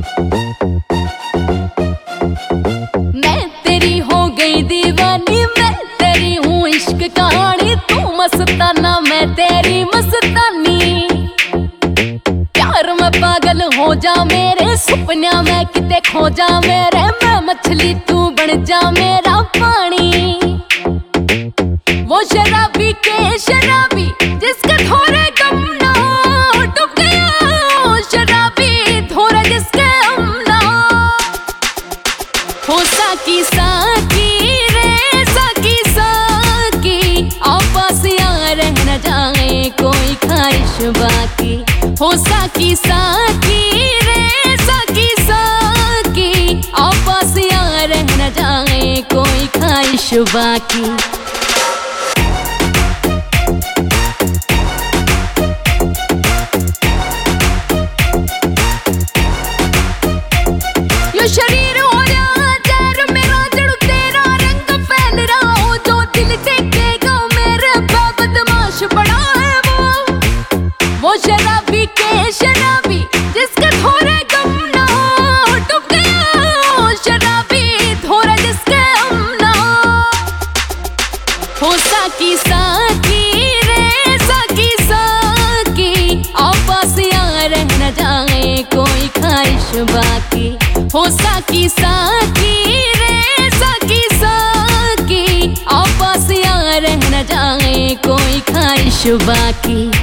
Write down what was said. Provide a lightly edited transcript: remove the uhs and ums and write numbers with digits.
मैं तेरी हो गई दीवानी, मैं तेरी हूँ इश्क कहानी। तू मस्ताना मैं तेरी मस्तानी, प्यार में पागल हो जा मेरे, सपना मैं किते खो जा मेरे। मैं मछली तू बन जा मेरा पानी, वो शराबी के शराबी जिसके थोड़े गम ना डूब गया। शराबी थोड़ा जिसके हम ना हो। साकी साकी रे साकी साकी, आपस यार रह न जाए कोई ख्वाहिश बाकी। हो साकी साकी रे साकी साकी, आपस यार रह न जाए कोई ख्वाहिश बाकी। शरीर हो रहा जहर मेरा, जड़ तेरा रंग फैल रहा हो। जो दिल देखेगा मेरे बदमाश बड़ा है वो शराबी के शराबी जिसके थोड़े गम ना डूब गया। शराबी थोड़ा जिसके हम ना हो। साकी साकी रे साकी साकी, आपस यार रह न जाए कोई ख्वाहिश बाकी। हो साकी साकी रे साकी साकी, आपस यार रह न जाए कोई ख्वाहिश बाकी।